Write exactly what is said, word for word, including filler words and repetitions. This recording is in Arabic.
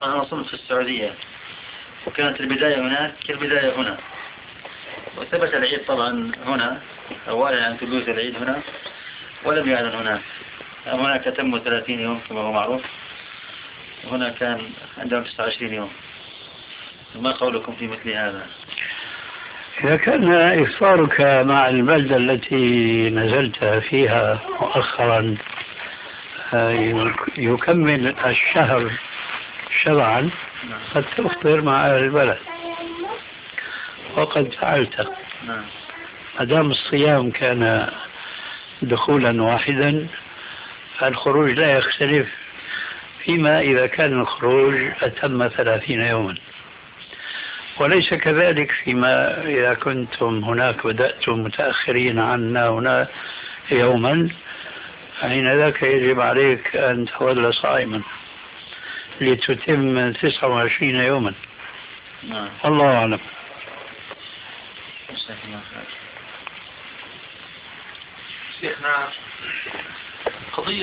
أنا صمت في السعودية، وكانت البداية هناك كالبداية هنا، وثبت العيد طبعا هنا، أو أعلن حدوث العيد هنا ولم يعلن هناك. هناك تم ثلاثين يوم كما هو معروف، وهنا كان عندهم تسعة وعشرين يوم. ما قولكم في مثل هذا؟ إذا كان إفطارك مع البلدة التي نزلت فيها مؤخرا يكمل الشهر شرعا، قد تفطر مع أهل البلد، وقد فعلت. ما دام الصيام كان دخولا واحدا، الخروج لا يختلف، فيما إذا كان الخروج أتم ثلاثين يوما، وليس كذلك فيما إذا كنتم هناك بدأتم متأخرين عنا هنا يوما، حين ذاك يجب عليك أن تظل صائما لتتم تسعة وعشرين يوما. نعم. الله أعلم. شيخنا قضية